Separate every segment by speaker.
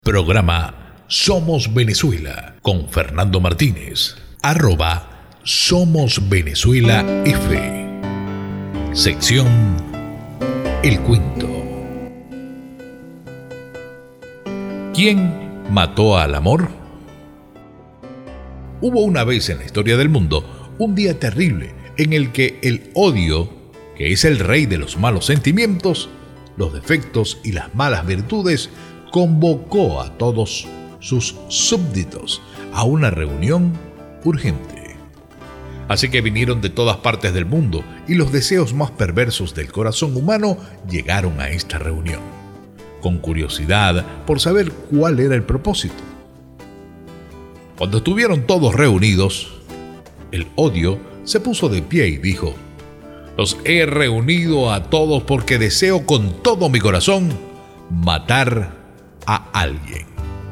Speaker 1: Programa Somos Venezuela con Fernando Martínez. @Somos Venezuela F. Sección El Cuento. ¿Quién mató al amor? Hubo una vez en la historia del mundo un día terrible en el que el odio, que es el rey de los malos sentimientos, los defectos y las malas virtudes, convocó a todos sus súbditos a una reunión urgente. Así que vinieron de todas partes del mundo y los deseos más perversos del corazón humano llegaron a esta reunión, con curiosidad por saber cuál era el propósito. Cuando estuvieron todos reunidos, el odio se puso de pie y dijo: «Los he reunido a todos porque deseo con todo mi corazón matar a alguien».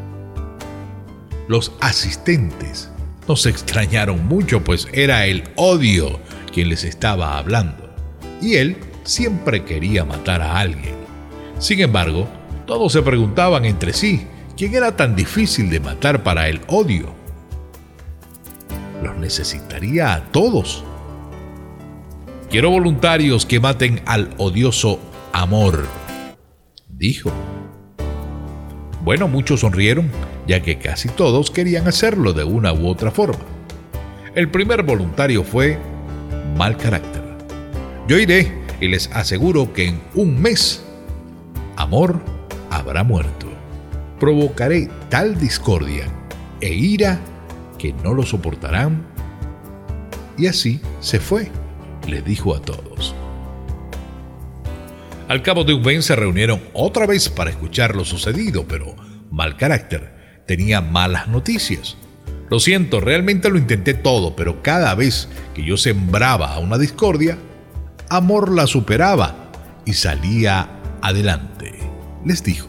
Speaker 1: Los asistentes no se extrañaron mucho, pues era el odio quien les estaba hablando, y él siempre quería matar a alguien. Sin embargo, todos se preguntaban entre sí quién era tan difícil de matar para el odio. Los necesitaría a todos. «Quiero voluntarios que maten al odioso amor», dijo. Bueno, muchos sonrieron, ya que casi todos querían hacerlo de una u otra forma. El primer voluntario fue Mal Carácter. «Yo iré y les aseguro que en un mes Amor habrá muerto. Provocaré tal discordia e ira que no lo soportarán». Y así se fue, les dijo a todos. Al cabo de un mes se reunieron otra vez para escuchar lo sucedido, pero Mal Carácter tenía malas noticias. «Lo siento, realmente lo intenté todo, pero cada vez que yo sembraba una discordia, Amor la superaba y salía adelante», les dijo.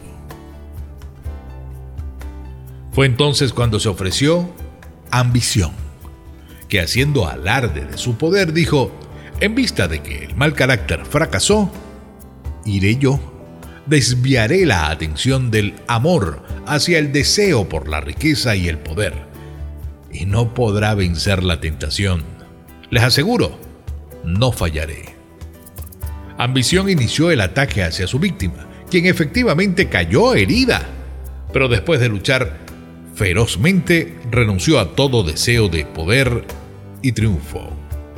Speaker 1: Fue entonces cuando se ofreció Ambición, que haciendo alarde de su poder dijo: «En vista de que el Mal Carácter fracasó, iré yo, desviaré la atención del amor hacia el deseo por la riqueza y el poder, y no podrá vencer la tentación. Les aseguro, no fallaré». Ambición inició el ataque hacia su víctima, quien efectivamente cayó herida, pero después de luchar ferozmente, renunció a todo deseo de poder y triunfo.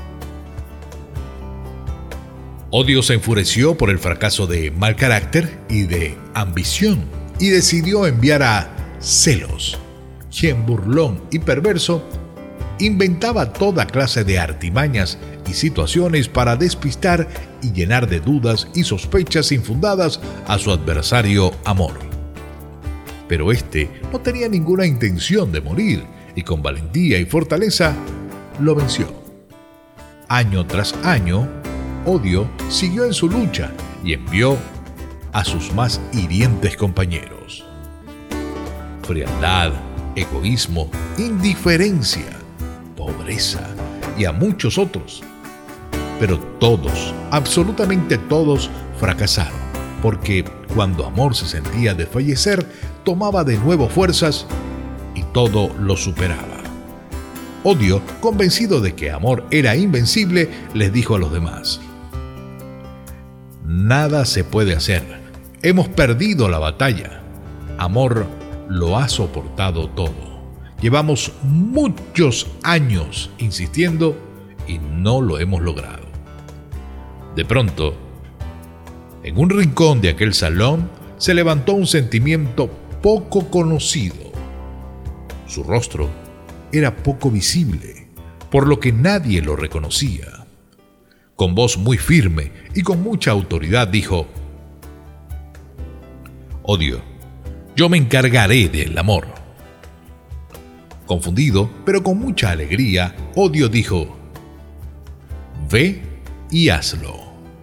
Speaker 1: Odio se enfureció por el fracaso de Mal Carácter y de Ambición y decidió enviar a Celos, quien, burlón y perverso, inventaba toda clase de artimañas y situaciones para despistar y llenar de dudas y sospechas infundadas a su adversario Amor. Pero este no tenía ninguna intención de morir y con valentía y fortaleza lo venció. Año tras año, Odio siguió en su lucha y envió a sus más hirientes compañeros. Frialdad, egoísmo, indiferencia, pobreza y a muchos otros. Pero todos, absolutamente todos, fracasaron, porque cuando Amor se sentía desfallecer, tomaba de nuevo fuerzas y todo lo superaba. Odio, convencido de que Amor era invencible, les dijo a los demás: «Nada se puede hacer. Hemos perdido la batalla. Amor lo ha soportado todo. Llevamos muchos años insistiendo y no lo hemos logrado». De pronto, en un rincón de aquel salón, se levantó un sentimiento poco conocido. Su rostro era poco visible, por lo que nadie lo reconocía. Con voz muy firme y con mucha autoridad dijo: «Odio, yo me encargaré del amor». Confundido, pero con mucha alegría, Odio dijo: «Ve y hazlo».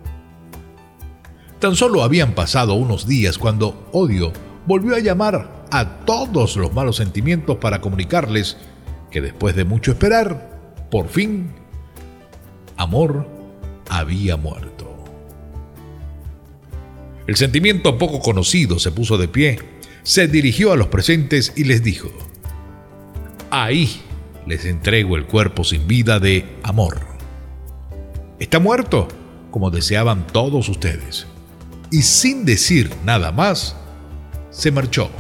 Speaker 1: Tan solo habían pasado unos días cuando Odio volvió a llamar a todos los malos sentimientos para comunicarles que después de mucho esperar, por fin, Amor había muerto. El sentimiento poco conocido se puso de pie, se dirigió a los presentes y les dijo: ahí les entrego el cuerpo sin vida de Amor. Está muerto, como deseaban todos ustedes. Y sin decir nada más, se marchó.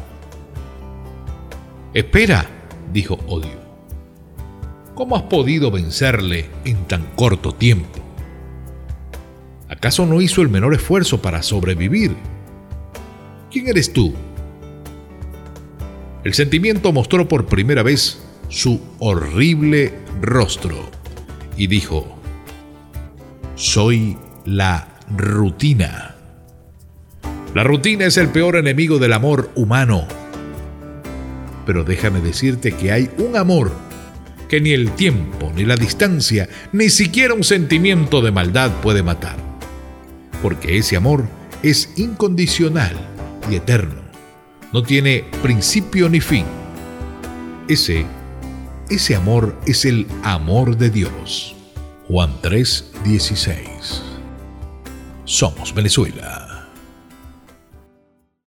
Speaker 1: Espera, dijo Odio. ¿Cómo has podido vencerle en tan corto tiempo? ¿Acaso no hizo el menor esfuerzo para sobrevivir? ¿Quién eres tú? El sentimiento mostró por primera vez su horrible rostro y dijo: soy la rutina. La rutina es el peor enemigo del amor humano. Pero déjame decirte que hay un amor que ni el tiempo, ni la distancia, ni siquiera un sentimiento de maldad puede matar. Porque ese amor es incondicional y eterno. No tiene principio ni fin. Ese amor es el amor de Dios. Juan 3:16. Somos Venezuela.